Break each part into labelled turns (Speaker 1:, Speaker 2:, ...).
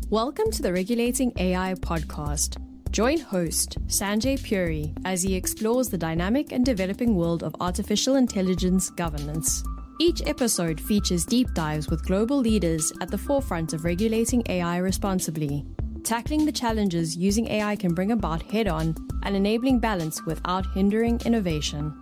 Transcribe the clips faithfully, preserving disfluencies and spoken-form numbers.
Speaker 1: Welcome to the Regulating A I podcast. Join host Sanjay Puri as he explores the dynamic and developing world of artificial intelligence governance. Each episode features deep dives with global leaders at the forefront of regulating A I responsibly, tackling the challenges using A I can bring about head-on and enabling balance without hindering innovation.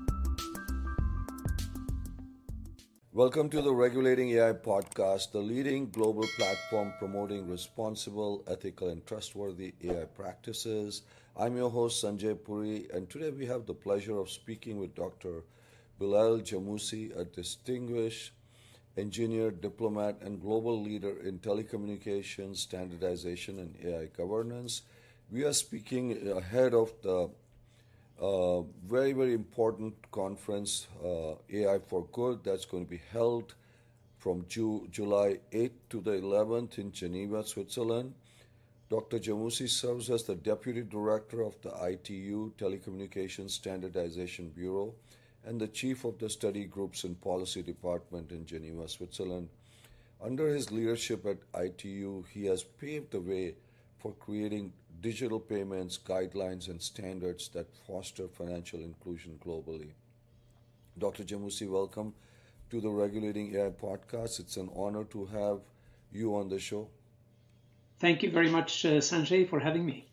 Speaker 2: Welcome to the Regulating A I podcast, the leading global platform promoting responsible, ethical, and trustworthy A I practices. I'm your host, Sanjay Puri, and today we have the pleasure of speaking with Doctor Bilal Jamousi, a distinguished engineer, diplomat, and global leader in telecommunications, standardization, and A I governance. We are speaking ahead of the Uh, very, very important conference, uh, A I for Good, that's going to be held from Ju- July eighth to the eleventh in Geneva, Switzerland. Doctor Jamousi serves as the Deputy Director of the I T U, Telecommunications Standardization Bureau, and the Chief of the Study Groups and Policy Department in Geneva, Switzerland. Under his leadership at I T U, he has paved the way for creating digital payments, guidelines, and standards that foster financial inclusion globally. Doctor Jamousi, welcome to the Regulating A I podcast. It's an honor to have you on the show.
Speaker 3: Thank you very much, uh, Sanjay, for having me.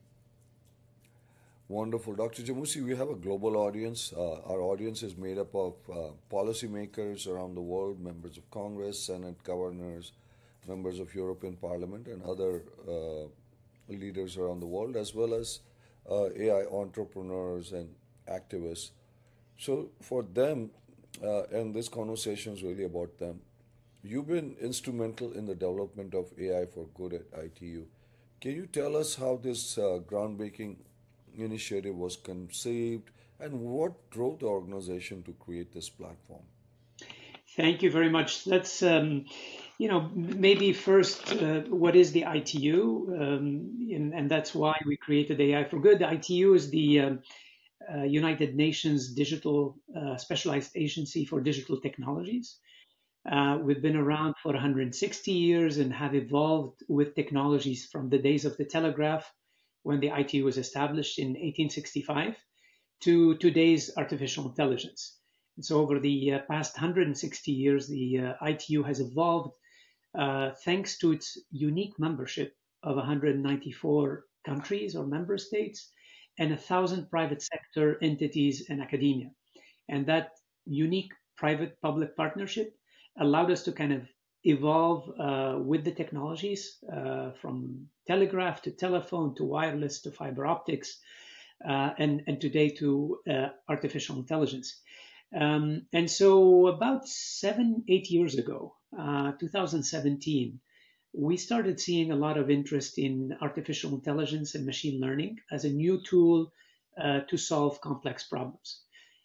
Speaker 2: Wonderful. Doctor Jamousi, we have a global audience. Uh, our audience is made up of uh, policymakers around the world, members of Congress, Senate, governors, members of European Parliament, and other uh, leaders around the world, as well as uh, A I entrepreneurs and activists. So for them, uh, and this conversation is really about them, you've been instrumental in the development of A I for Good at I T U. Can you tell us how this uh, groundbreaking initiative was conceived and what drove the organization to create this platform?
Speaker 3: Thank you very much. Let's, um, you know, maybe first, uh, what is the I T U? Um, and, and that's why we created A I for Good. The I T U is the uh, uh, United Nations Digital uh, Specialized Agency for Digital Technologies. Uh, we've been around for one hundred sixty years and have evolved with technologies from the days of the telegraph, when the I T U was established in eighteen sixty-five, to today's artificial intelligence. And so over the uh, past one hundred sixty years, the uh, I T U has evolved uh, thanks to its unique membership of one hundred ninety-four countries or member states and one thousand private sector entities and academia. And that unique private-public partnership allowed us to kind of evolve uh, with the technologies uh, from telegraph to telephone to wireless to fiber optics uh, and, and today to uh, artificial intelligence. Um, and so about seven, eight years ago, uh, two thousand seventeen, we started seeing a lot of interest in artificial intelligence and machine learning as a new tool uh, to solve complex problems.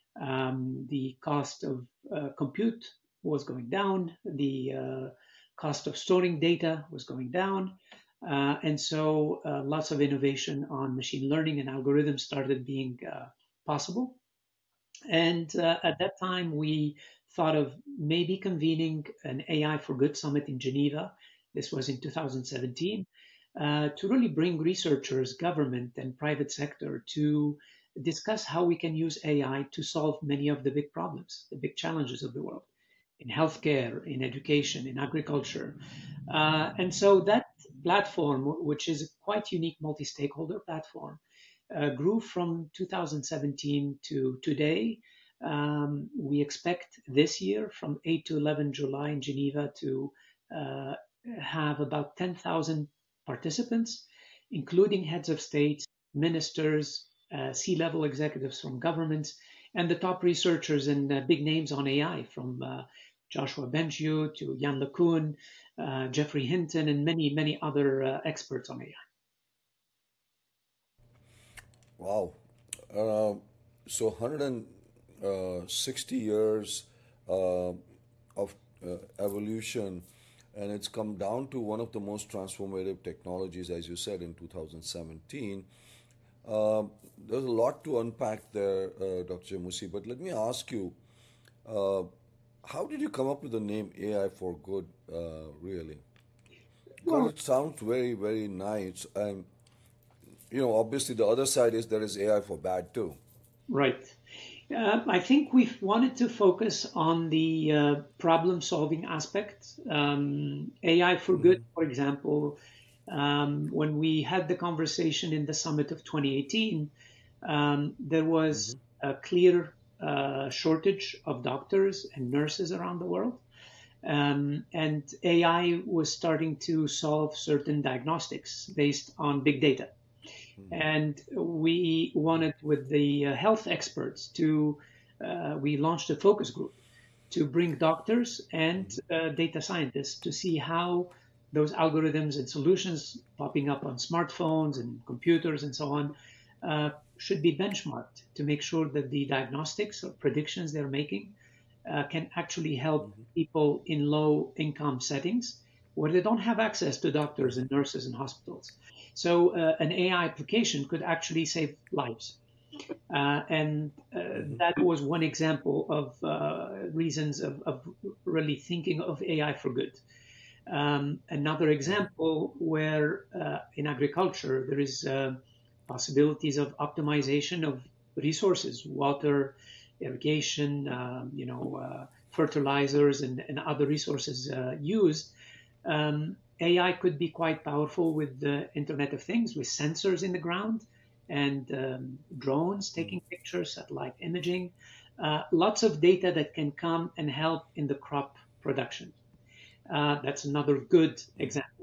Speaker 3: Um, the cost of uh, compute was going down, the uh, cost of storing data was going down, uh, and so uh, lots of innovation on machine learning and algorithms started being uh, possible. And uh, at that time, we thought of maybe convening an A I for Good summit in Geneva. This was in two thousand seventeen, uh, to really bring researchers, government, and private sector to discuss how we can use A I to solve many of the big problems, the big challenges of the world, in healthcare, in education, in agriculture. Uh, and so that platform, which is a quite unique multi-stakeholder platform, Uh, grew from two thousand seventeen to today. Um, we expect this year from eight to eleven July in Geneva to uh, have about ten thousand participants, including heads of states, ministers, uh, C-level executives from governments, and the top researchers and uh, big names on A I, from uh, Joshua Bengio to Yann LeCun, uh, Geoffrey Hinton, and many, many other uh, experts on A I.
Speaker 2: Wow. Uh, so one hundred sixty years uh, of uh, evolution, and it's come down to one of the most transformative technologies, as you said, in two thousand seventeen. Uh, there's a lot to unpack there, uh, Doctor Jamousi, but let me ask you, uh, how did you come up with the name A I for Good, uh, really? Because
Speaker 3: Well,
Speaker 2: it sounds very, very nice. And, you know, obviously the other side is there is A I for bad too.
Speaker 3: right. Uh, I think we've wanted to focus on the uh, problem solving aspect. Um, A I for good,
Speaker 2: Hmm.
Speaker 3: for example, um, when we had the conversation in the summit of twenty eighteen, um, there was
Speaker 2: Hmm.
Speaker 3: a clear uh, shortage of doctors and nurses around the world. Um, and A I was starting to solve certain diagnostics based on big data. And we wanted, with the uh, health experts, to uh, we launched a focus group to bring doctors and
Speaker 2: Hmm.
Speaker 3: uh, data scientists to see how those algorithms and solutions popping up on smartphones and computers and so on uh, should be benchmarked to make sure that the diagnostics or predictions they're making uh, can actually help
Speaker 2: Hmm.
Speaker 3: people in low income settings where they don't have access to doctors
Speaker 2: Hmm.
Speaker 3: and nurses and hospitals. So, uh, an A I application could actually save lives. Uh, and uh,
Speaker 2: Hmm.
Speaker 3: that was one example of uh, reasons of, of really thinking of A I for good. Um, another
Speaker 2: Hmm.
Speaker 3: example where uh, in agriculture there is uh, possibilities of optimization of resources, water, irrigation, um, you know, uh, fertilizers, and, and other resources uh, used. Um, A I could be quite powerful with the Internet of Things, with sensors in the ground and um, drones taking pictures, satellite imaging, uh, lots of data that can come and help in the crop production. Uh, that's another good example.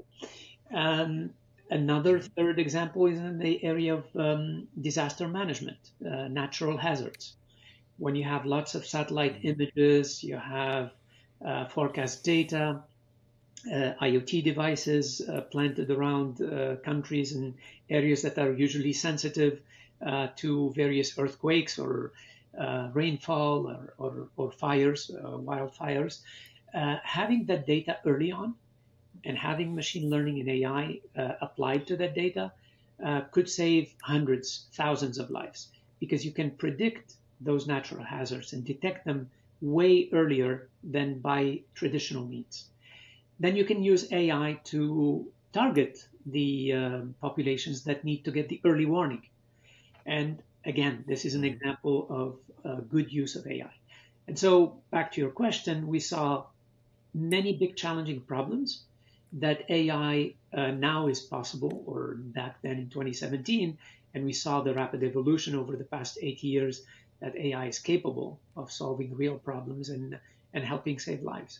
Speaker 3: Um, Another third example is in the area of um, disaster management, uh, natural hazards. When you have lots of satellite
Speaker 2: Hmm.
Speaker 3: images, you have uh, forecast data, uh, IoT devices uh, planted around uh, countries and areas that are usually sensitive uh, to various earthquakes or uh, rainfall or, or, or fires, uh, wildfires. Uh, having that data early on and having machine learning and A I uh, applied to that data uh, could save hundreds, thousands of lives because you can predict those natural hazards and detect them way earlier than by traditional means. Then you can use A I to target the uh, populations that need to get the early warning. And again, this is an
Speaker 2: Hmm.
Speaker 3: example of uh, good use of A I. And so, back to your question, we saw many big challenging problems that A I uh, now is possible, or back then in twenty seventeen. And we saw the rapid evolution over the past eight years that A I is capable of solving real problems and, and helping save lives.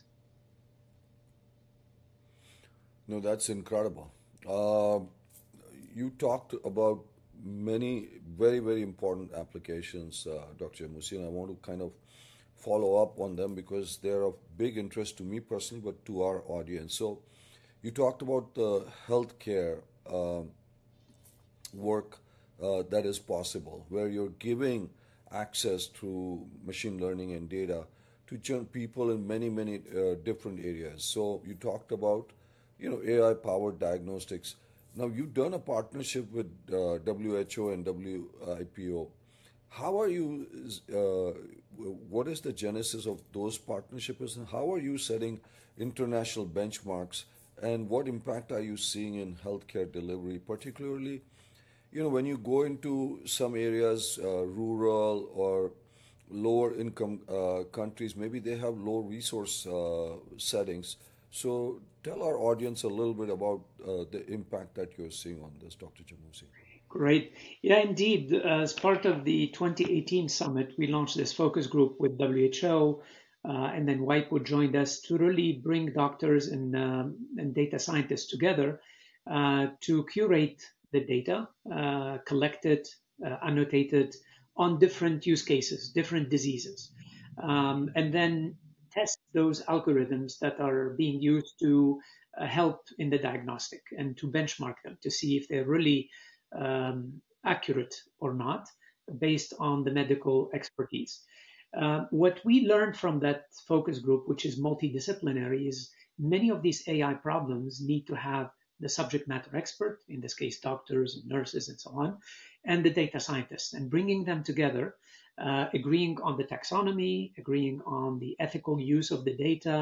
Speaker 2: No, that's incredible. Uh, you talked about many very, very important applications, uh, Doctor Jamusi, and I want to kind of follow up on them because they're of big interest to me personally, but to our audience. So, you talked about the healthcare um work uh, that is possible, where you're giving access through machine learning and data to gen- people in many, many uh, different areas. So you talked about, you know, A I-powered diagnostics. Now you've done a partnership with uh, W H O and W I P O. How are you? Uh, what is the genesis of those partnerships, and how are you setting international benchmarks? And what impact are you seeing in healthcare delivery, particularly you know, when you go into some areas, uh, rural or lower income uh, countries, maybe they have low resource uh, settings. So tell our audience a little bit about uh, the impact that you're seeing on this, Doctor Jamusi.
Speaker 3: Great. Yeah, indeed. As part of the twenty eighteen summit, we launched this focus group with W H O, uh, and then WIPO joined us to really bring doctors and, um, and data scientists together uh, to curate the data, uh, collected, uh, annotated on different use cases, different diseases, um, and then test those algorithms that are being used to uh, help in the diagnostic and to benchmark them to see if they're really um, accurate or not based on the medical expertise. Uh, what we learned from that focus group, which is multidisciplinary, is many of these A I problems need to have the subject matter expert, in this case, doctors and nurses and so on, and the data scientists, and bringing them together, uh, agreeing on the taxonomy, agreeing on the ethical use of the data,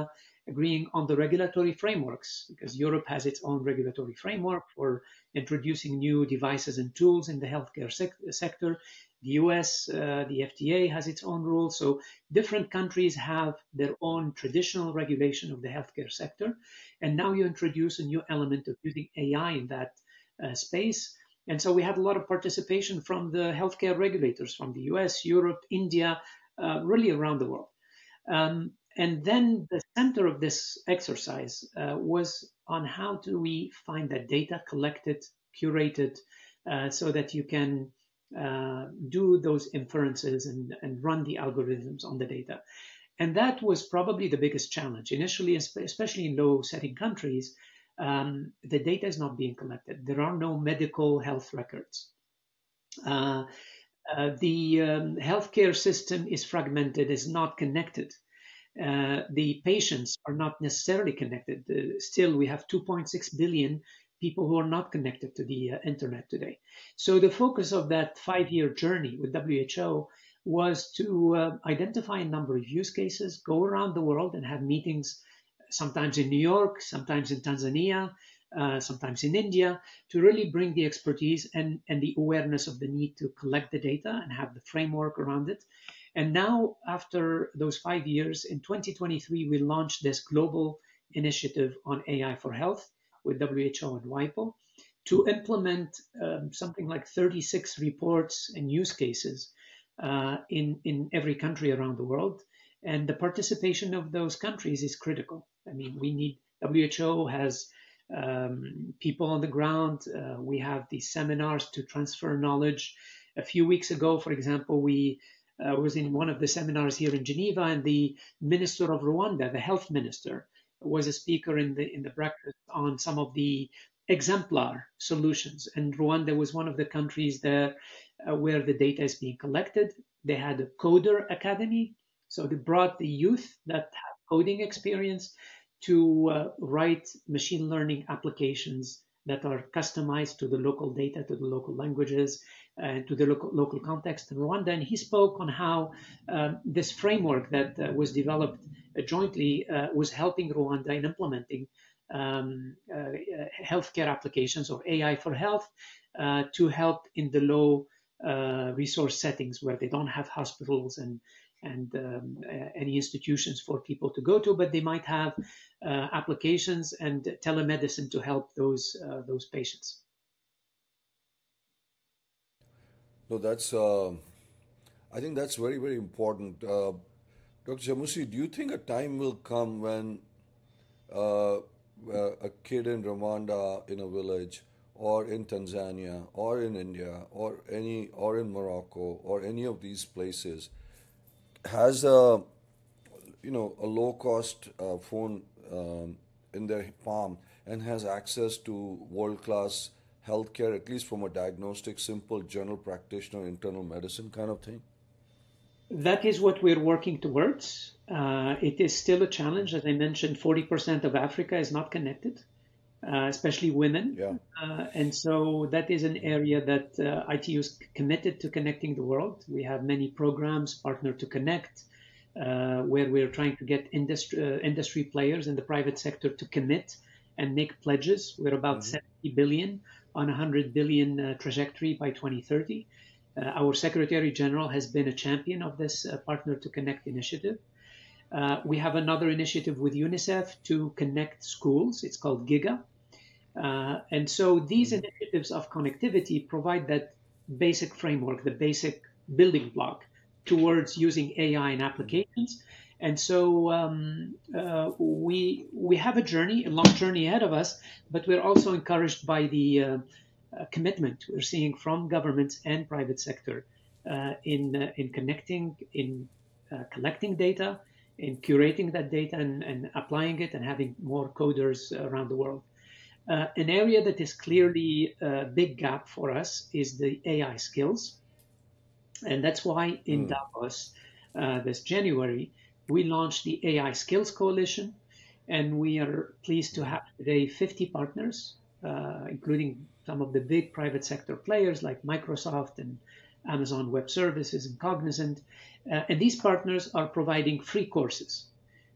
Speaker 3: agreeing on the regulatory frameworks, because Europe has its own regulatory framework for introducing new devices and tools in the healthcare sec- sector. The U S, uh, the F D A has its own rules. So different countries have their own traditional regulation of the healthcare sector. And now you introduce a new element of using A I in that uh, space. And so we had a lot of participation from the healthcare regulators from the U S, Europe, India, uh, really around the world. Um, and then the center of this exercise uh, was on how do we find that data collected, curated, uh, so that you can uh, do those inferences and, and run the algorithms on the data. And that was probably the biggest challenge. Initially, especially in low-setting countries, um, the data is not being collected. There are no medical health records. Uh, uh, the um, healthcare system is fragmented, is not connected. Uh, the patients are not necessarily connected. Uh, still, we have two point six billion people who are not connected to the uh, internet today. So the focus of that five-year journey with W H O was to uh, identify a number of use cases, go around the world and have meetings, sometimes in New York, sometimes in Tanzania, uh, sometimes in India, to really bring the expertise and, and the awareness of the need to collect the data and have the framework around it. And now, after those five years, in twenty twenty-three, we launched this global initiative on A I for health with W H O and WIPO to implement um, something like thirty-six reports and use cases uh, in, in every country around the world. And the participation of those countries is critical. I mean, we need, W H O has um, people on the ground. Uh, we have these seminars to transfer knowledge. A few weeks ago, for example, we uh, was in one of the seminars here in Geneva, and the minister of Rwanda, the health minister, was a speaker in the in the breakfast on some of the exemplar solutions. And Rwanda was one of the countries there uh, where the data is being collected. They had a coder academy, so they brought the youth that have coding experience to uh, write machine learning applications that are customized to the local data, to the local languages, and to the local, local context in Rwanda. And he spoke on how um, this framework that uh, was developed uh, jointly uh, was helping Rwanda in implementing um, uh, healthcare applications or A I for health uh, to help in the low uh, resource settings where they don't have hospitals and and um, uh, any institutions for people to go to, but they might have uh, applications and telemedicine to help those uh, those patients.
Speaker 2: No, that's. Uh, I think that's very very important. Uh, Doctor Chammussi, do you think a time will come when uh, a kid in Rwanda in a village, or in Tanzania, or in India, or any, or in Morocco, or any of these places, has a, you know, a low cost uh, phone um, in their palm and has access to world class healthcare, at least from a diagnostic, simple general practitioner, internal medicine kind of thing?
Speaker 3: That is what we're working towards. Uh, it is still a challenge. As I mentioned, forty percent of Africa is not connected, uh, especially women.
Speaker 2: Yeah.
Speaker 3: Uh, and so that is an area that uh, I T U is committed to connecting the world. We have many programs, Partner to Connect, uh, where we're trying to get industry, uh, industry players in the private sector to commit and make pledges. We're about mm-hmm. seventy billion on a one hundred billion uh, trajectory by twenty thirty. Uh, our Secretary General has been a champion of this uh, Partner to Connect initiative. Uh, we have another initiative with UNICEF to connect schools. It's called GIGA. Uh, and so these mm-hmm. initiatives of connectivity provide that basic framework, the basic building block towards using A I in applications. And so um, uh, we we have a journey, a long journey ahead of us, but we're also encouraged by the uh, uh, commitment we're seeing from governments and private sector uh, in uh, in connecting, in uh, collecting data, in curating that data and, and applying it and having more coders around the world. Uh, an area that is clearly a big gap for us is the A I skills. And that's why in mm. Davos uh, this January, we launched the A I Skills Coalition, and we are pleased to have today fifty partners, uh, including some of the big private sector players like Microsoft and Amazon Web Services and Cognizant. Uh, and these partners are providing free courses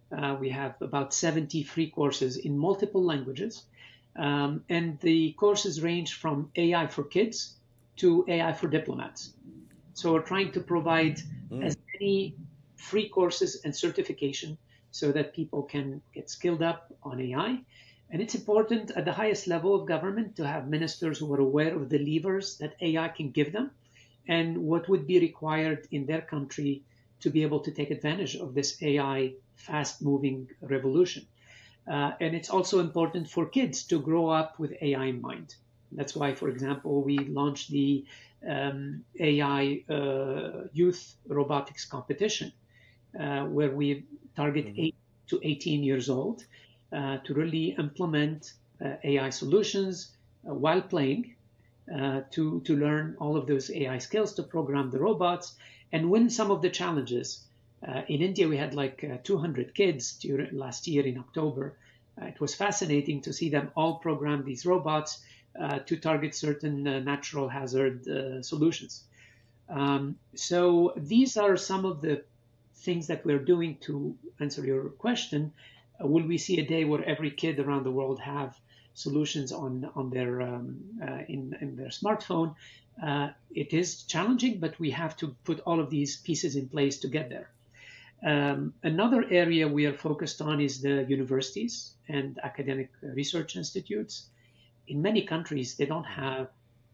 Speaker 3: Uh, we have about seventy free courses in multiple languages. Um, and the courses range from A I for kids to A I for diplomats. So we're trying to provide as many free courses and certification so that people can get skilled up on A I. And it's important at the highest level of government to have ministers who are aware of the levers that A I can give them and what would be required in their country to be able to take advantage of this A I fast-moving revolution. Uh, and it's also important for kids to grow up with A I in mind. That's why, for example, we launched the um, A I uh, youth robotics competition, uh, where we target mm-hmm. eight to eighteen years old uh, to really implement uh, A I solutions uh, while playing, uh, to, to learn all of those A I skills, to program the robots, and win some of the challenges. Uh, in India, we had like uh, two hundred kids during, last year in October. Uh, it was fascinating to see them all program these robots uh, to target certain uh, natural hazard uh, solutions. Um, so these are some of the things that we're doing to answer your question. Uh, will we see a day where every kid around the world have solutions on on their um, uh, in, in their smartphone? Uh, it is challenging, but we have to put all of these pieces in place to get there. Um, another area we are focused on is the universities and academic research institutes. In many countries, they don't have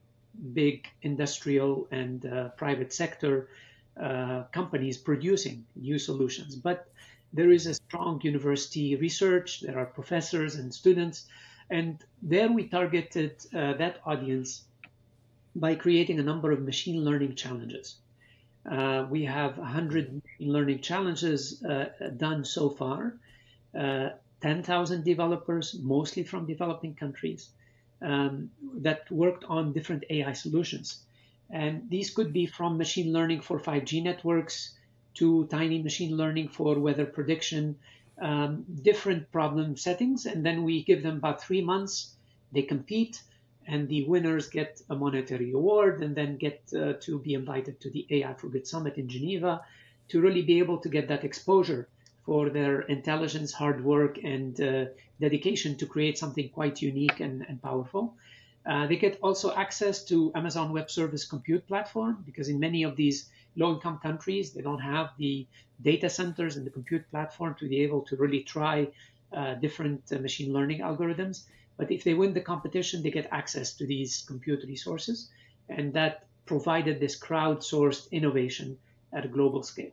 Speaker 3: big industrial and uh, private sector uh, companies producing new solutions, but there is a strong university research. There are professors and students, and there we targeted uh, that audience by creating a number of machine learning challenges. Uh, we have one hundred machine learning challenges uh, done so far, uh, ten thousand developers, mostly from developing countries, um, that worked on different A I solutions. And these could be from machine learning for five G networks to tiny machine learning for weather prediction, um, different problem settings. And then we give them about three months, they compete, and the winners get a monetary award and then get uh, to be invited to the A I for Good Summit in Geneva to really be able to get that exposure for their intelligence, hard work, and uh, dedication to create something quite unique and, and powerful. Uh, they get also access to Amazon Web Service compute platform, because in many of these low-income countries, they don't have the data centers and the compute platform to be able to really try uh, different uh, machine learning algorithms. But if they win the competition, they get access to these compute resources. And that provided this crowdsourced innovation at a global scale.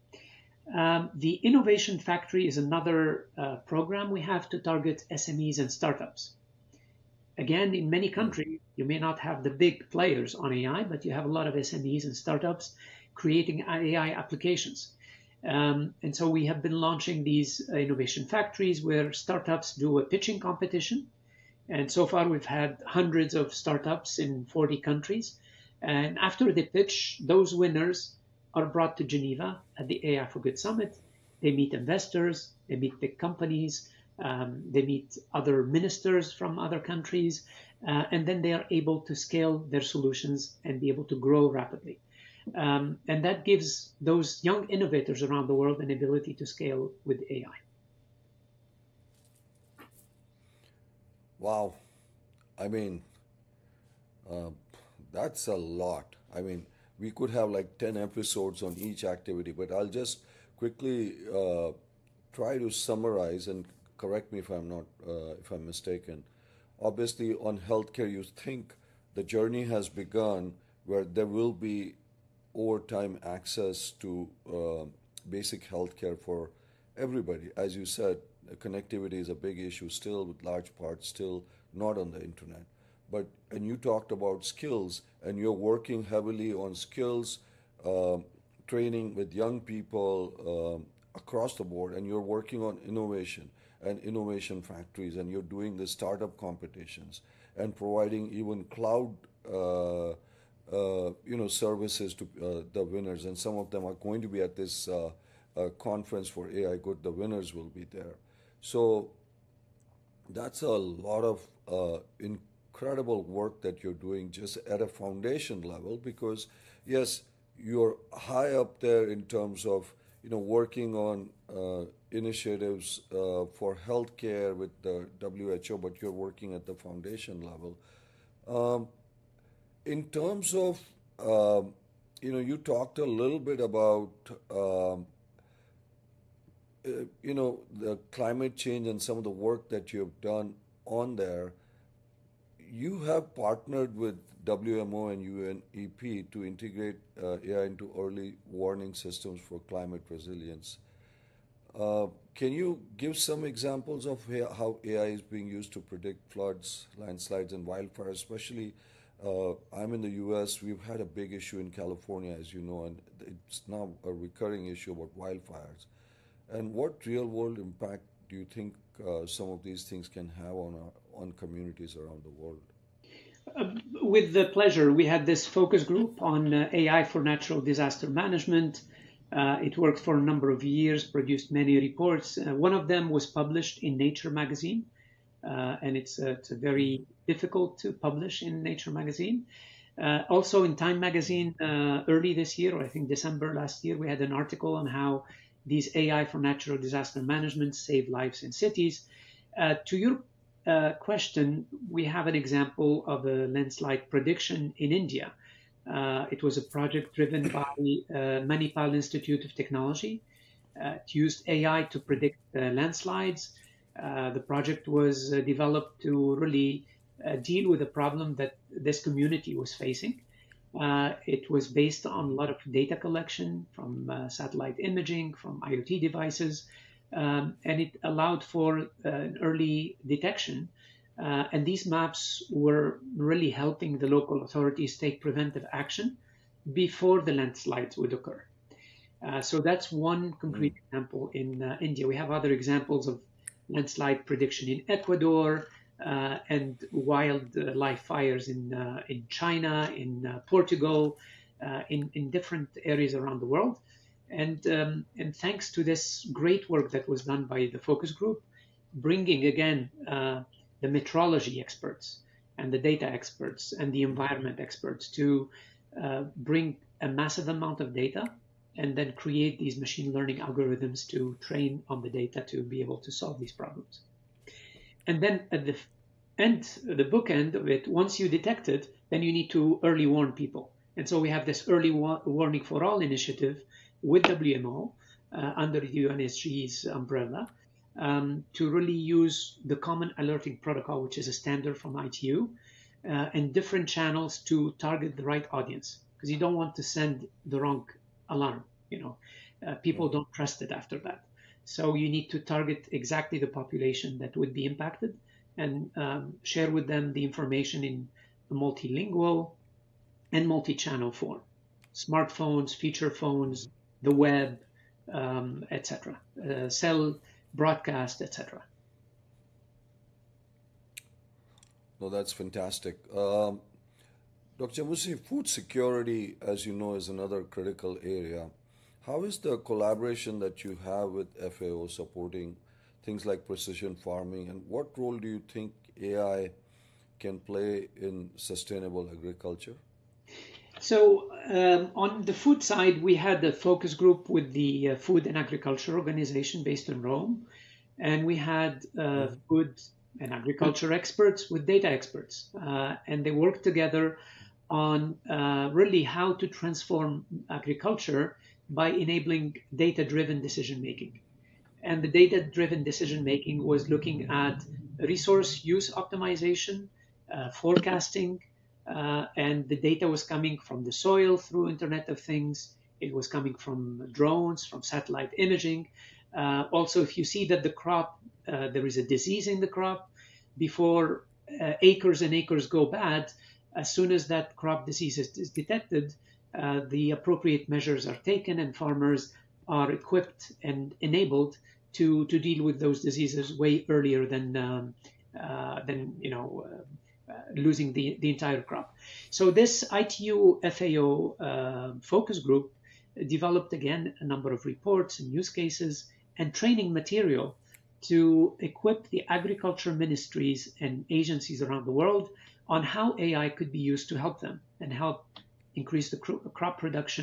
Speaker 3: Um, the Innovation Factory is another uh, program we have to target S M Es and startups. Again, in many countries, you may not have the big players on A I, but you have a lot of S M Es and startups creating A I applications. Um, and so we have been launching these uh, innovation factories where startups do a pitching competition. And so far, we've had hundreds of startups in forty countries. And after they pitch, those winners are brought to Geneva at the A I for Good Summit. They meet investors, they meet big companies, um, they meet other ministers from other countries, uh, and then they are able to scale their solutions and be able to grow rapidly. Um, and that gives those young innovators around the world an ability to scale with A I.
Speaker 2: Wow. I mean, uh, that's a lot. I mean, we could have like ten episodes on each activity, but I'll just quickly uh, try to summarize and correct me if I'm not, uh, if I'm mistaken. Obviously, on healthcare, you think the journey has begun where there will be over time access to uh, basic healthcare for everybody. As you said, connectivity is a big issue still, with large parts still not on the internet. But, and you talked about skills, and you're working heavily on skills, uh, training with young people um, across the board, and you're working on innovation and innovation factories, and you're doing the startup competitions and providing even cloud uh, uh, you know, services to uh, the winners. And some of them are going to be at this uh, uh, conference for A I Good. The winners will be there. So that's a lot of uh, incredible work that you're doing just at a foundation level, because yes, you're high up there in terms of you know, working on uh, initiatives uh, for healthcare with the W H O, but you're working at the foundation level. Um, in terms of, um, you know, you talked a little bit about, um, uh, you know, the climate change and some of the work that you've done on there. You have partnered with W M O and U N E P to integrate uh, A I into early warning systems for climate resilience. Uh, can you give some examples of how A I is being used to predict floods, landslides, and wildfires? Especially, uh, I'm in the U S. We've had a big issue in California, as you know, and it's now a recurring issue about wildfires. And what real-world impact do you think uh, some of these things can have on our, on communities around the world?
Speaker 3: Uh, with the pleasure, we had this focus group on uh, A I for natural disaster management. Uh, it worked for a number of years, produced many reports. Uh, one of them was published in Nature magazine, uh, and it's, uh, it's very difficult to publish in Nature magazine. Uh, also in Time magazine uh, early this year, or I think December last year, we had an article on how these A I for natural disaster management save lives in cities. Uh, to your uh, question, we have an example of a landslide prediction in India. Uh, it was a project driven by uh, Manipal Institute of Technology. Uh, it used A I to predict uh, landslides. Uh, the project was uh, developed to really uh, deal with a problem that this community was facing. Uh, it was based on a lot of data collection from uh, satellite imaging, from IoT devices, um, and it allowed for uh, an early detection. Uh, and these maps were really helping the local authorities take preventive action before the landslides would occur. Uh, so that's one concrete mm. example in uh, India. We have other examples of landslide prediction in Ecuador, Uh, and wildlife fires in uh, in China, in uh, Portugal, uh, in in different areas around the world, and um, and thanks to this great work that was done by the focus group, bringing again uh, the metrology experts and the data experts and the environment experts to uh, bring a massive amount of data and then create these machine learning algorithms to train on the data to be able to solve these problems. And then at the end, the book end of it, once you detect it, then you need to early warn people. And so we have this early wa- warning for all initiative with W M O uh, under U N S G's umbrella um, to really use the common alerting protocol, which is a standard from I T U, uh, and different channels to target the right audience, because you don't want to send the wrong alarm. You know, uh, people don't trust it after that. So you need to target exactly the population that would be impacted and um, share with them the information in a multilingual and multi-channel form. Smartphones, feature phones, the web, um, et cetera. Uh, cell broadcast, et cetera.
Speaker 2: No, that's fantastic. Um, Doctor Chambosi, food security, as you know, is another critical area. How is the collaboration that you have with F A O supporting things like precision farming, and what role do you think A I can play in sustainable agriculture?
Speaker 3: So um, on the food side, we had a focus group with the uh, Food and Agriculture Organization based in Rome, and we had uh, mm-hmm. food and agriculture experts with data experts, uh, and they worked together on uh, really how to transform agriculture by enabling data-driven decision-making. And the data-driven decision-making was looking at resource use optimization, uh, forecasting, uh, and the data was coming from the soil through Internet of Things. It was coming from drones, from satellite imaging. Uh, also, if you see that the crop, uh, there is a disease in the crop, before uh, acres and acres go bad, as soon as that crop disease is, is detected, uh, the appropriate measures are taken and farmers are equipped and enabled to, to deal with those diseases way earlier than, um, uh, than you know, uh, uh, losing the, the entire crop. So this I T U F A O uh, focus group developed, again, a number of reports and use cases and training material to equip the agriculture ministries and agencies around the world on how A I could be used to help them and help increase the crop production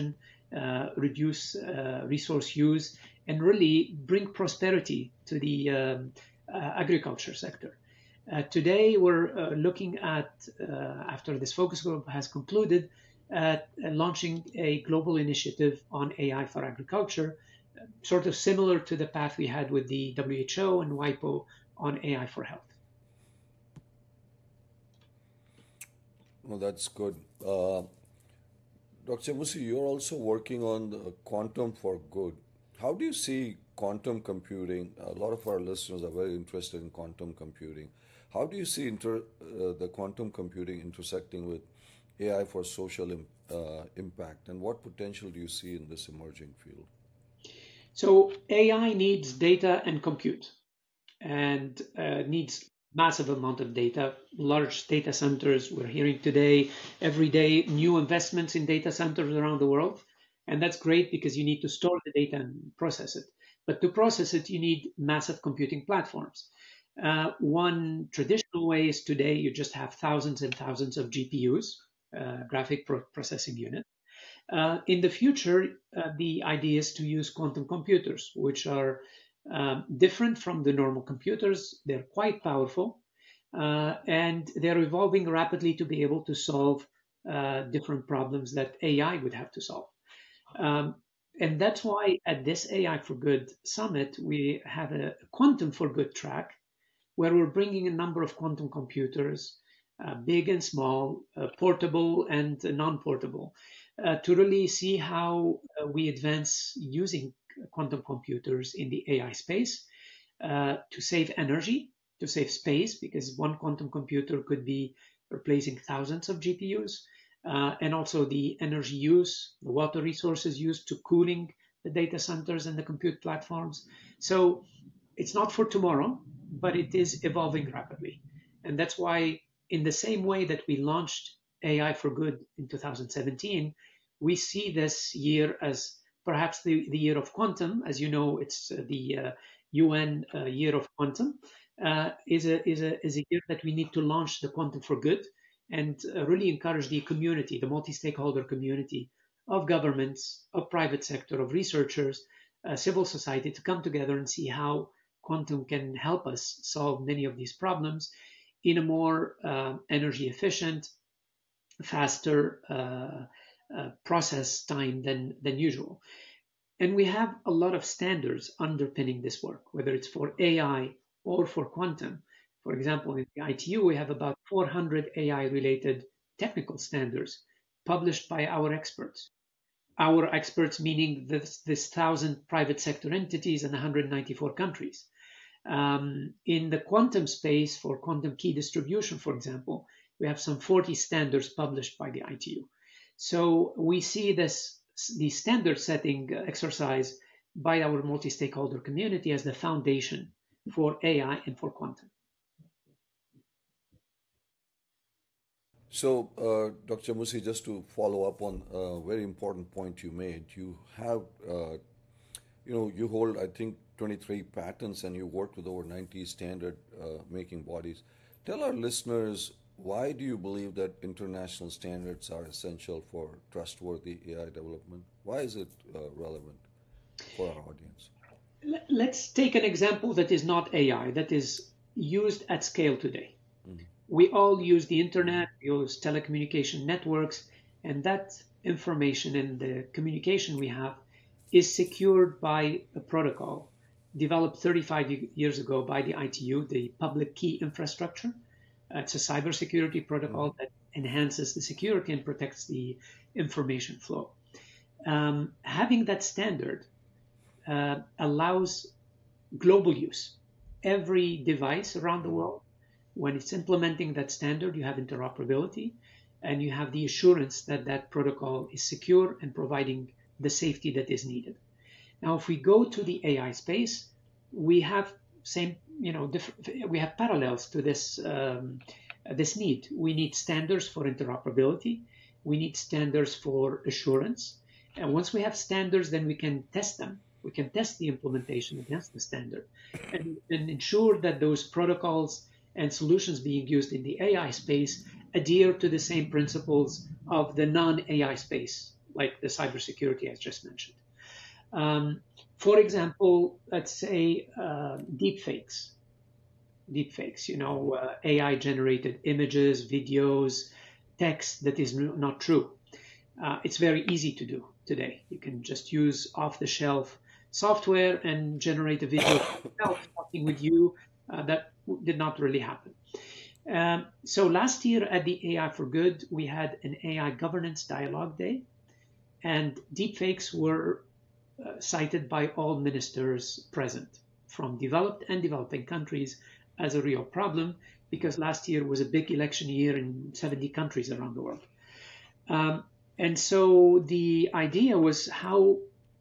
Speaker 3: uh, reduce uh, resource use, and really bring prosperity to the um, uh, agriculture sector. Uh, today, we're uh, looking at, uh, after this focus group has concluded, at uh, launching a global initiative on A I for agriculture, uh, sort of similar to the path we had with the W H O and WIPO on A I for health.
Speaker 2: Well, that's good. Uh, Doctor Musi, you're also working on the quantum for good. How do you see quantum computing? A lot of our listeners are very interested in quantum computing. How do you see inter, uh, the quantum computing intersecting with A I for social im- uh, impact, and what potential do you see in this emerging field?
Speaker 3: So A I needs data and compute, and uh, needs massive amount of data, large data centers. We're hearing today, every day, new investments in data centers around the world. And that's great because you need to store the data and process it. But to process it, you need massive computing platforms. Uh, one traditional way is today you just have thousands and thousands of G P Us, uh, graphic pro- processing unit. Uh, in the future, uh, the idea is to use quantum computers, which are um, different from the normal computers. They're quite powerful, uh, and they're evolving rapidly to be able to solve uh, different problems that A I would have to solve. Um, and that's why at this A I for Good summit, we have a Quantum for Good track where we're bringing a number of quantum computers, uh, big and small, uh, portable and non-portable, uh, to really see how uh, we advance using quantum computers in the A I space uh, to save energy, to save space, because one quantum computer could be replacing thousands of G P Us, uh, and also the energy use, the water resources used to cooling the data centers and the compute platforms. So it's not for tomorrow, but it is evolving rapidly. And that's why, in the same way that we launched A I for Good in two thousand seventeen, we see this year as perhaps the, the year of quantum. As you know, it's uh, the uh, U N uh, year of quantum, uh, is, a, is, a, is a year that we need to launch the Quantum for Good and uh, really encourage the community, the multi-stakeholder community of governments, of private sector, of researchers, uh, civil society to come together and see how quantum can help us solve many of these problems in a more uh, energy efficient, faster uh, uh, process time than, than usual. And we have a lot of standards underpinning this work, whether it's for A I or for quantum. For example, in the I T U, we have about four hundred A I-related technical standards published by our experts. Our experts meaning this, this thousand private sector entities in one hundred ninety-four countries. Um, in the quantum space, for quantum key distribution, for example, we have some forty standards published by the I T U. So we see this the standard setting exercise by our multi-stakeholder community as the foundation for A I and for quantum.
Speaker 2: So, uh, Doctor Musi, just to follow up on a very important point you made, you have, uh, you know, you hold, I think, twenty-three patents and you work with over ninety standard uh, making bodies. Tell our listeners, why do you believe that international standards are essential for trustworthy A I development? Why is it uh, relevant for our audience?
Speaker 3: Let's take an example that is not A I, that is used at scale today. Mm-hmm. We all use the internet, we use telecommunication networks, and that information and the communication we have is secured by a protocol developed thirty-five years ago by the I T U, the Public Key Infrastructure. Uh, it's a cybersecurity protocol mm-hmm. that enhances the security and protects the information flow. Um, having that standard uh, allows global use. Every device around the world, when it's implementing that standard, you have interoperability and you have the assurance that that protocol is secure and providing the safety that is needed. Now, if we go to the A I space, we have same, you know, different, we have parallels to this um, this need. We need standards for interoperability. We need standards for assurance. And once we have standards, then we can test them. We can test the implementation against the standard and, and ensure that those protocols and solutions being used in the A I space adhere to the same principles of the non-A I space like the cybersecurity I just mentioned. Um, for example, let's say uh, deepfakes. Deepfakes, you know, uh, A I generated images, videos, text that is n- not true. Uh, it's very easy to do today. You can just use off the shelf software and generate a video of yourself talking with you. Uh, that did not really happen. Um, so last year at the A I for Good, we had an A I governance dialogue day, and deepfakes were uh, cited by all ministers present from developed and developing countries as a real problem, because last year was a big election year in seventy countries around the world. Um, and so the idea was, how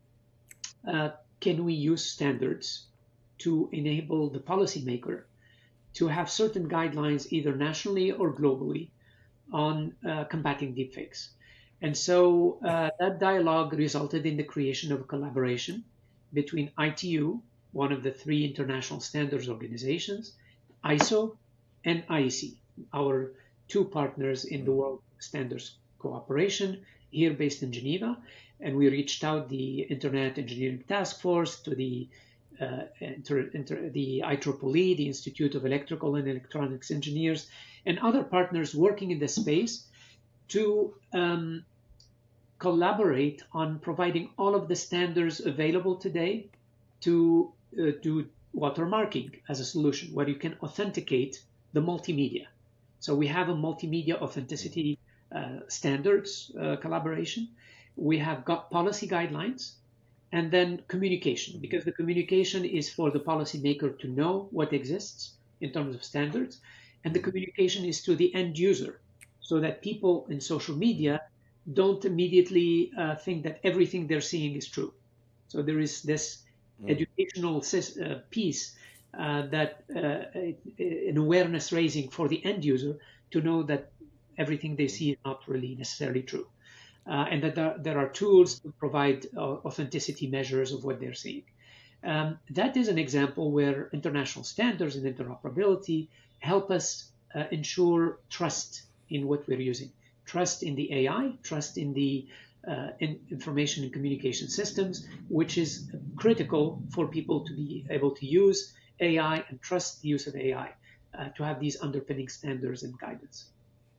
Speaker 3: uh, can we use standards to enable the policymaker to have certain guidelines, either nationally or globally, on uh, combating deepfakes. And so uh, that dialogue resulted in the creation of a collaboration between I T U, one of the three international standards organizations, I S O, and I E C, our two partners in the World Standards Cooperation, here based in Geneva. And we reached out the Internet Engineering Task Force, to the uh, inter, inter, the I triple E, the Institute of Electrical and Electronics Engineers, and other partners working in the space to um, collaborate on providing all of the standards available today to uh, do watermarking as a solution, where you can authenticate the multimedia. So we have a multimedia authenticity uh, standards uh, collaboration. We have got policy guidelines, and then communication, because the communication is for the policymaker to know what exists in terms of standards, and the communication is to the end user, so that people in social media don't immediately uh, think that everything they're seeing is true. So there is this mm. educational uh, piece uh, that uh, an awareness raising for the end user to know that everything they see is not really necessarily true. Uh, and that there, there are tools to provide uh, authenticity measures of what they're seeing. Um, that is an example where international standards and interoperability help us uh, ensure trust in what we're using. Trust in the A I, trust in the uh, in information and communication systems, which is critical for people to be able to use A I and trust the use of A I uh, to have these underpinning standards and guidance.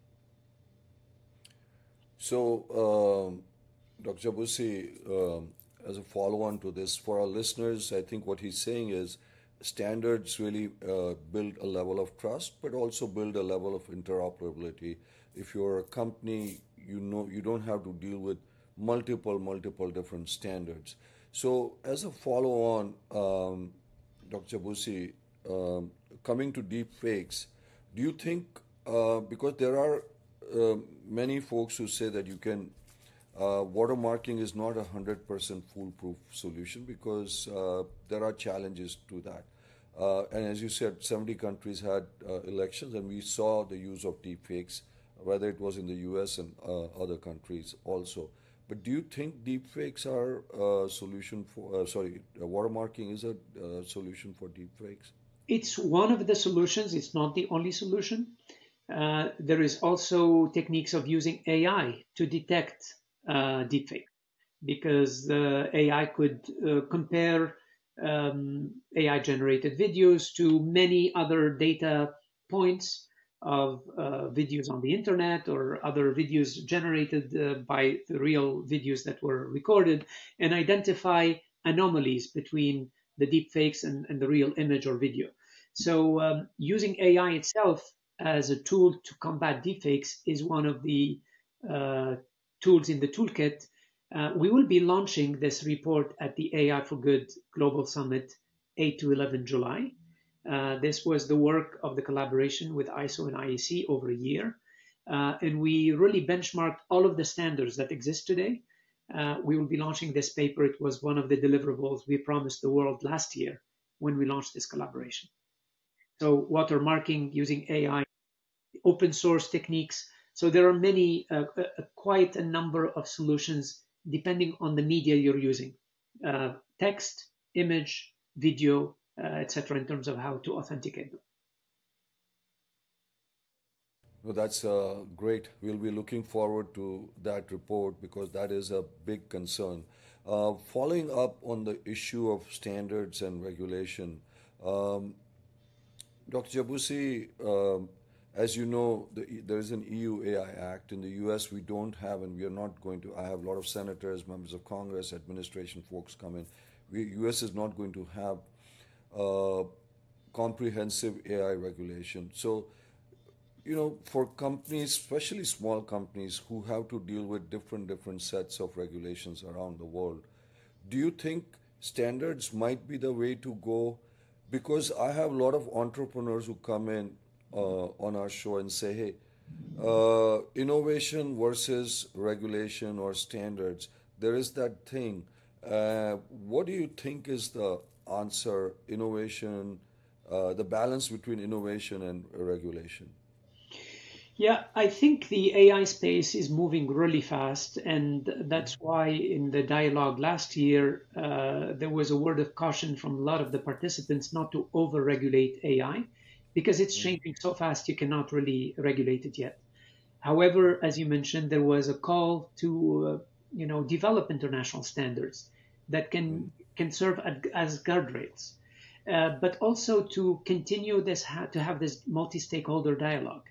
Speaker 2: So, um, Doctor Jabboussi, um, as a follow-on to this, for our listeners, I think what he's saying is standards really uh, build a level of trust, but also build a level of interoperability. If you're a company, you know you don't have to deal with multiple, multiple different standards. So, as a follow-on, um, Doctor Jabboussi, um, coming to deep fakes, do you think, uh, because there are uh, many folks who say that you can, uh, watermarking is not a hundred percent foolproof solution, because uh, there are challenges to that. Uh, and as you said, seventy countries had uh, elections, and we saw the use of deepfakes, whether it was in the U S and uh, other countries also. But do you think deepfakes are a solution for, uh, sorry, uh, watermarking is a uh, solution for deepfakes?
Speaker 3: It's one of the solutions. It's not the only solution. Uh, there is also techniques of using A I to detect uh, deepfake, because the A I could uh, compare um, A I-generated videos to many other data points of uh, videos on the internet or other videos generated uh, by the real videos that were recorded, and identify anomalies between the deepfakes and, and the real image or video. So um, using A I itself as a tool to combat deepfakes is one of the uh, tools in the toolkit. Uh, we will be launching this report at the A I for Good Global Summit, eight to eleven July. Uh, this was the work of the collaboration with I S O and I E C over a year. Uh, and we really benchmarked all of the standards that exist today. Uh, we will be launching this paper. It was one of the deliverables we promised the world last year when we launched this collaboration. So watermarking using A I, open source techniques. So there are many, uh, uh, quite a number of solutions depending on the media you're using, uh, text, image, video, uh, et cetera, in terms of how to authenticate them.
Speaker 2: No, that's uh, great. We'll be looking forward to that report because that is a big concern. Uh, following up on the issue of standards and regulation, um, doctor Jabusi, um, as you know, the, there is an E U A I Act. In the U S, we don't have, and we are not going to. I have a lot of senators, members of Congress, administration folks come in. We, U S is not going to have uh, comprehensive A I regulation. So, you know, for companies, especially small companies who have to deal with different different sets of regulations around the world, do you think standards might be the way to go? Because I have a lot of entrepreneurs who come in uh, on our show and say, hey, uh, innovation versus regulation or standards, there is that thing. Uh, what do you think is the answer, innovation, uh, the balance between innovation and regulation?
Speaker 3: Yeah, I think the A I space is moving really fast, and that's why in the dialogue last year, uh, there was a word of caution from a lot of the participants not to over-regulate A I, because it's changing so fast you cannot really regulate it yet. However, as you mentioned, there was a call to, uh, you know, develop international standards that can can serve as guardrails, uh, but also to continue this to have this multi-stakeholder dialogue.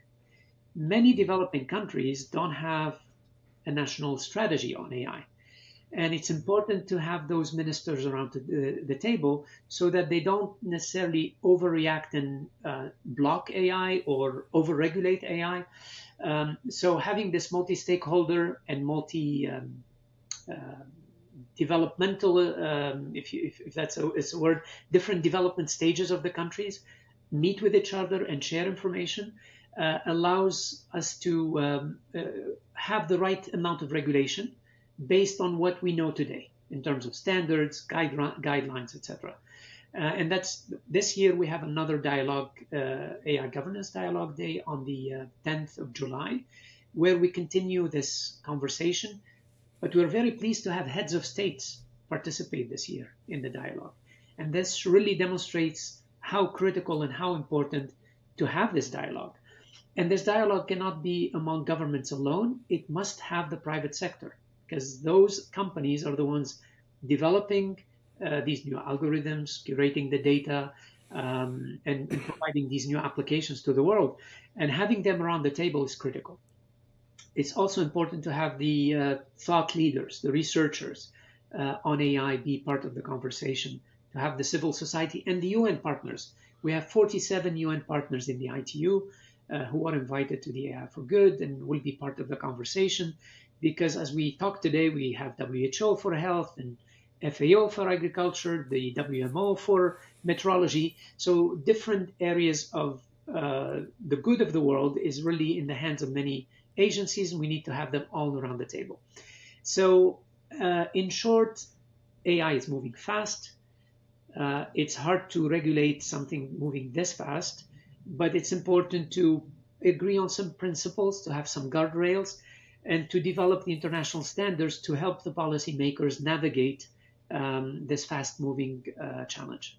Speaker 3: Many developing countries don't have a national strategy on A I. And it's important to have those ministers around the, the table so that they don't necessarily overreact and uh, block A I or overregulate A I. Um, so having this multi-stakeholder and multi um, uh, developmental, um, if, you, if, if that's a, is a word, different development stages of the countries meet with each other and share information. Uh, allows us to um, uh, have the right amount of regulation based on what we know today in terms of standards, guide, guidelines, et cetera. Uh, and that's this year we have another dialogue, uh, A I Governance Dialogue Day on the uh, tenth of July, where we continue this conversation. But we're very pleased to have heads of states participate this year in the dialogue. And this really demonstrates how critical and how important to have this dialogue. And this dialogue cannot be among governments alone. It must have the private sector, because those companies are the ones developing uh, these new algorithms, curating the data, um, and, and providing these new applications to the world. And having them around the table is critical. It's also important to have the uh, thought leaders, the researchers uh, on A I be part of the conversation, to have the civil society and the U N partners. We have forty-seven U N partners in the I T U. Uh, who are invited to the A I for Good and will be part of the conversation. Because as we talk today, we have W H O for health and F A O for agriculture, the W M O for meteorology. So different areas of uh, the good of the world is really in the hands of many agencies, and we need to have them all around the table. So uh, in short, A I is moving fast. Uh, it's hard to regulate something moving this fast. But it's important to agree on some principles, to have some guardrails, and to develop the international standards to help the policymakers navigate um, this fast-moving uh, challenge.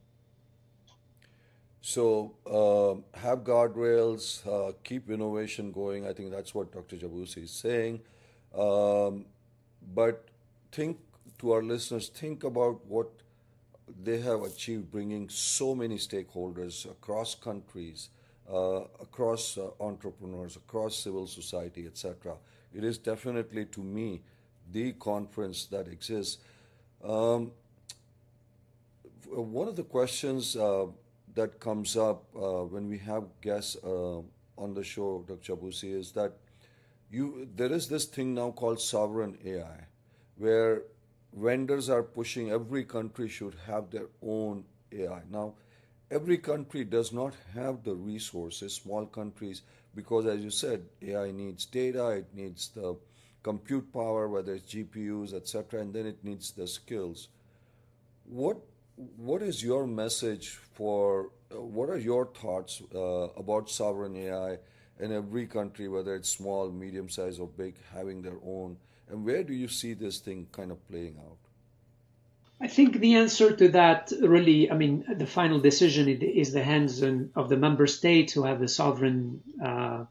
Speaker 2: So uh, have guardrails, uh, keep innovation going. I think that's what Doctor Jabusi is saying. Um, but think to our listeners, think about what they have achieved, bringing so many stakeholders across countries, Uh, across uh, entrepreneurs, across civil society, et cetera. It is definitely, to me, the conference that exists. Um, one of the questions uh, that comes up uh, when we have guests uh, on the show, Doctor Jabusi, is that you there is this thing now called sovereign A I, where vendors are pushing every country should have their own A I. Now, every country does not have the resources, small countries, because as you said, A I needs data, it needs the compute power, whether it's G P Us, et cetera, and then it needs the skills. What what is your message for, uh, what are your thoughts uh, about sovereign A I in every country, whether it's small, medium-sized, or big, having their own, and where do you see this thing kind of playing out?
Speaker 3: I think the answer to that really, I mean, the final decision is the hands of the member states who have the sovereign uh,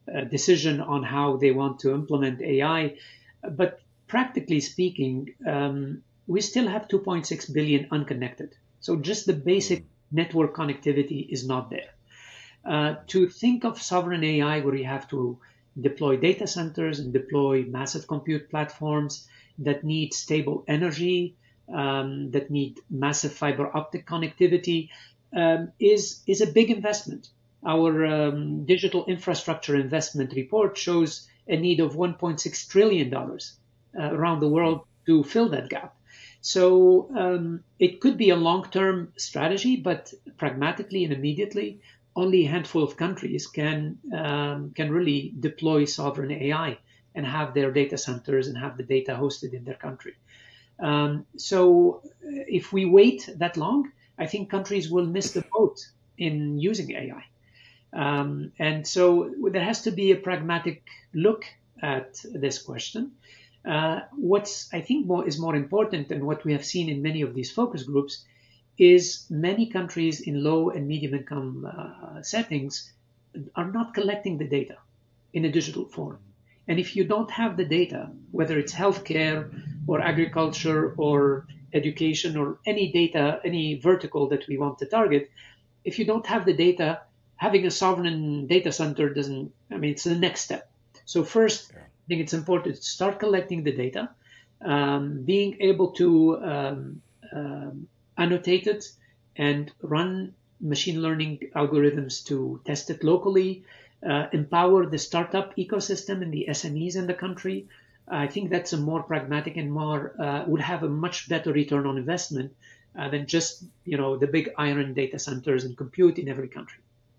Speaker 3: uh, decision on how they want to implement A I. But practically speaking, um, we still have two point six billion unconnected. So just the basic
Speaker 2: Mm.
Speaker 3: network connectivity is not there. Uh, to think of sovereign A I where you have to deploy data centers and deploy massive compute platforms that need stable energy, um, that need massive fiber optic connectivity, um, is, is a big investment. Our um, digital infrastructure investment report shows a need of one point six trillion dollars uh, around the world to fill that gap. So um, it could be a long-term strategy, but pragmatically and immediately, only a handful of countries can um, can really deploy sovereign A I and have their data centers and have the data hosted in their country. Um, so if we wait that long, I think countries will miss the boat in using A I. Um, and so there has to be a pragmatic look at this question. Uh, what's I think more is more important, and what we have seen in many of these focus groups, is many countries in low and medium income uh, settings are not collecting the data in a digital form. And if you don't have the data, whether it's healthcare or agriculture or education or any data, any vertical that we want to target, if you don't have the data, having a sovereign data center doesn't, I mean, it's the next step. So first,
Speaker 2: Yeah.
Speaker 3: I think it's important to start collecting the data, um, being able to um, um, annotate it and run machine learning algorithms to test it locally, uh, empower the startup ecosystem and the S M Es in the country. I think that's a more pragmatic and more uh, would have a much better return on investment uh, than just you know the big iron data centers and compute in every country.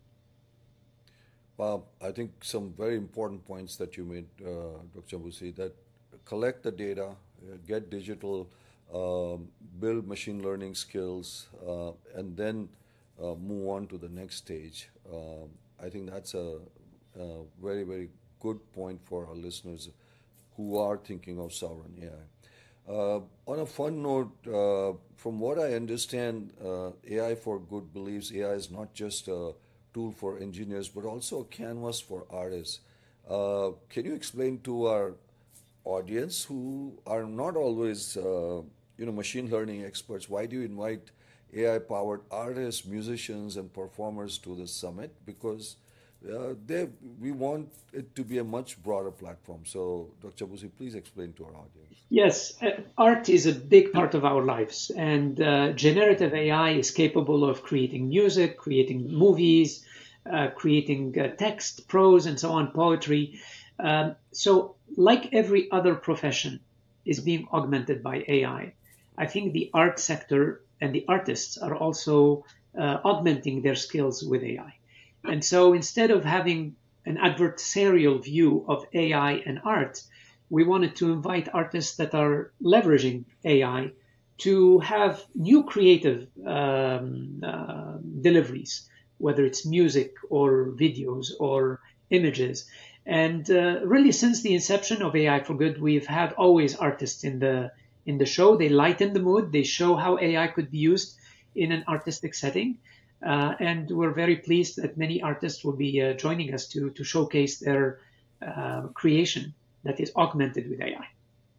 Speaker 2: Well, I think some very important points that you made, uh, Doctor Chambusi, that collect the data, uh, get digital, um, build machine learning skills, uh, and then uh, move on to the next stage. Um, I think that's a, a very, very good point for our listeners who are thinking of sovereign A I. Uh, on a fun note, uh, from what I understand, uh, A I for Good believes A I is not just a tool for engineers, but also a canvas for artists. Uh, can you explain to our audience who are not always, uh, you know, machine learning experts, why do you invite A I-powered artists, musicians, and performers to the summit? Because uh, they, we want it to be a much broader platform. So, Doctor Chambusi, please explain to our audience.
Speaker 3: Yes, uh, art is a big part of our lives, and uh, generative A I is capable of creating music, creating movies, uh, creating uh, text, prose, and so on, poetry. Um, so, like every other profession is being augmented by A I, I think the art sector and the artists are also uh, augmenting their skills with A I. And so, instead of having an adversarial view of A I and art, we wanted to invite artists that are leveraging A I to have new creative um, uh, deliveries, whether it's music or videos or images. And uh, really, since the inception of A I for Good, we've had always artists in the in the show. They lighten the mood. They show how A I could be used in an artistic setting. Uh, and we're very pleased that many artists will be uh, joining us to to showcase their uh, creation that is augmented with A I.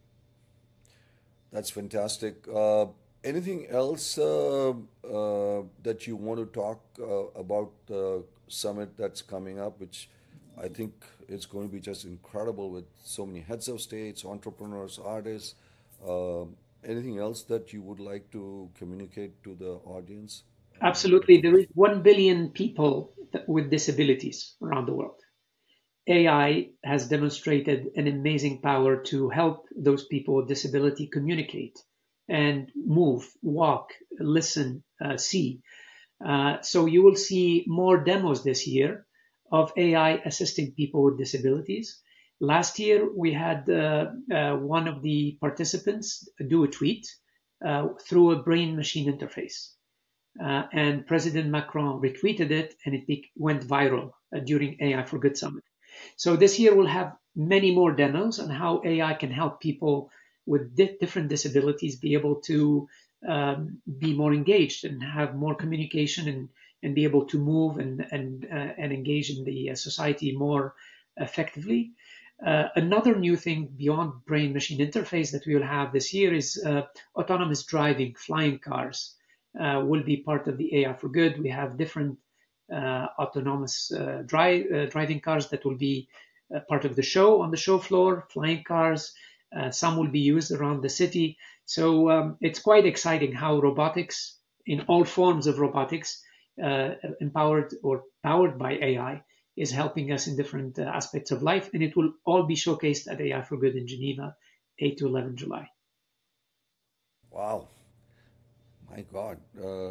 Speaker 2: That's fantastic. Uh, anything else uh, uh, that you want to talk uh, about the summit that's coming up, which I think is going to be just incredible with so many heads of states, entrepreneurs, artists. Uh, anything else that you would like to communicate to the audience? Uh,
Speaker 3: Absolutely.
Speaker 2: Doctor
Speaker 3: There is one billion people with disabilities around the world. A I has demonstrated an amazing power to help those people with disability communicate and move, walk, listen, uh, see. Uh, so you will see more demos this year of A I assisting people with disabilities. Last year, we had uh, uh, one of the participants do a tweet uh, through a brain-machine interface. Uh, and President Macron retweeted it, and it be- went viral uh, during A I for Good Summit. So this year we'll have many more demos on how A I can help people with di- different disabilities be able to um, be more engaged and have more communication and, and be able to move and and uh, and engage in the uh, society more effectively. Uh, another new thing beyond brain-machine interface that we will have this year is uh, autonomous driving, flying cars uh, will be part of the A I for Good. We have different uh, autonomous uh, dri- uh, driving cars that will be uh, part of the show on the show floor, flying cars. Uh, some will be used around the city. So um, it's quite exciting how robotics, in all forms of robotics, uh, empowered or powered by A I, is helping us in different uh, aspects of life. And it will all be showcased at A I for Good in Geneva, eight to eleven July.
Speaker 2: Wow. My God. Uh,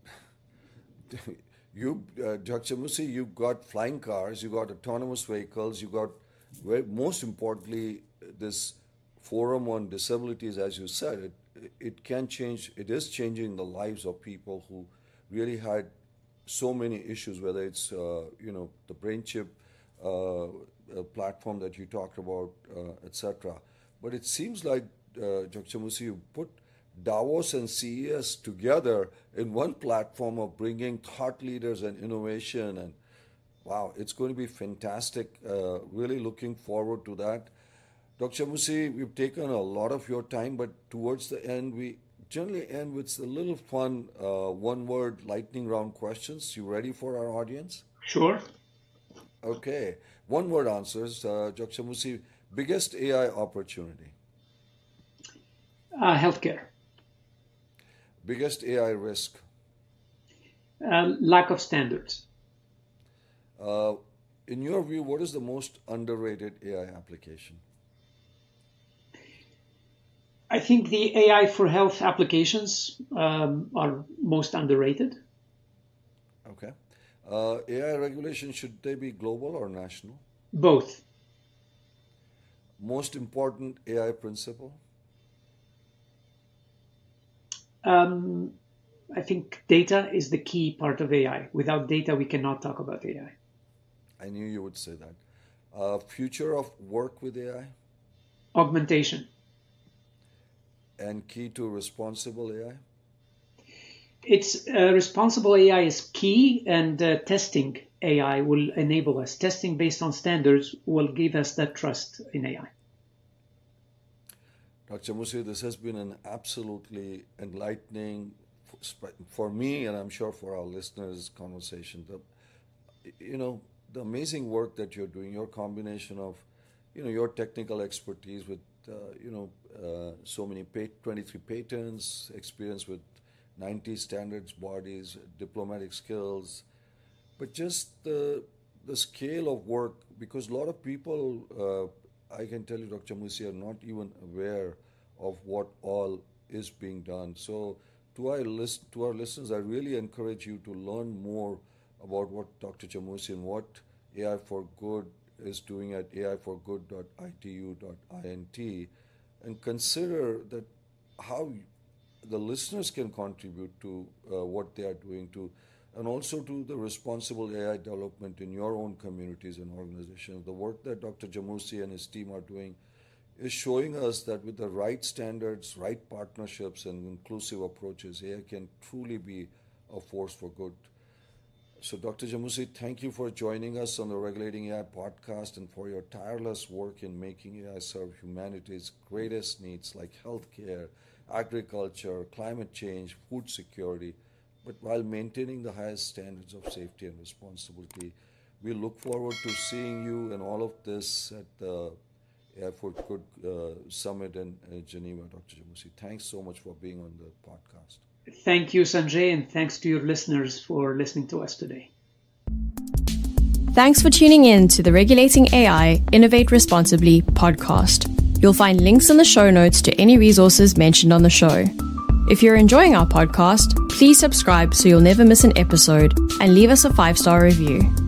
Speaker 2: you, uh, Doctor Musi, you got flying cars, you got autonomous vehicles, you got, very, most importantly, this forum on disabilities, as you said, it, it can change, it is changing the lives of people who really had so many issues, whether it's, uh, you know, the brain chip uh, platform that you talked about, uh, et cetera. But it seems like, uh, Doctor Musi, you put Davos and C E S together in one platform of bringing thought leaders and innovation. And wow, it's going to be fantastic. Uh, really looking forward to that. Doctor Musi, we've taken a lot of your time, but towards the end, we generally end with a little fun uh, one-word lightning round questions. You ready for our audience?
Speaker 3: Sure.
Speaker 2: Okay. One-word answers. Uh, Doctor Musi, biggest A I opportunity?
Speaker 3: Uh, healthcare.
Speaker 2: Biggest A I risk?
Speaker 3: Uh, lack of standards.
Speaker 2: Uh, in your view, what is the most underrated A I application?
Speaker 3: I think the A I for health applications um, are most underrated.
Speaker 2: Okay. Uh, A I regulation, should they be global or national?
Speaker 3: Both.
Speaker 2: Most important A I principle?
Speaker 3: Um, I think data is the key part of A I. Without data, we cannot talk about A I.
Speaker 2: I knew you would say that. Uh, future of work with A I?
Speaker 3: Augmentation.
Speaker 2: And key to responsible A I?
Speaker 3: It's uh, responsible A I is key, and uh, testing A I will enable us. Testing based on standards will give us that trust in A I.
Speaker 2: Doctor Musi, this has been an absolutely enlightening, for me, and I'm sure for our listeners, conversation. The, you know, the amazing work that you're doing, your combination of, you know, your technical expertise with, uh, you know, uh, so many pat- twenty-three patents, experience with ninety standards bodies, diplomatic skills, but just the the scale of work, because a lot of people, uh, I can tell you, Doctor Musi, are not even aware of what all is being done. So to our list, to our listeners, I really encourage you to learn more about what Doctor Jamousi and what A I for Good is doing at A I for good dot I T U dot int, and consider that how the listeners can contribute to uh, what they are doing to, and also to the responsible A I development in your own communities and organizations. The work that Doctor Jamousi and his team are doing is showing us that with the right standards, right partnerships, and inclusive approaches, A I can truly be a force for good. So, Doctor Jamousi, thank you for joining us on the Regulating A I podcast and for your tireless work in making A I serve humanity's greatest needs like healthcare, agriculture, climate change, food security, but while maintaining the highest standards of safety and responsibility. We look forward to seeing you and all of this at the A I for Good uh, Summit in uh, Geneva, Doctor Jamousi. Thanks so much for being on the podcast.
Speaker 3: Thank you, Sanjay, and thanks to your listeners for listening to us today.
Speaker 1: Thanks for tuning in to the Regulating A I Innovate Responsibly podcast. You'll find links in the show notes to any resources mentioned on the show. If you're enjoying our podcast, please subscribe so you'll never miss an episode and leave us a five-star review.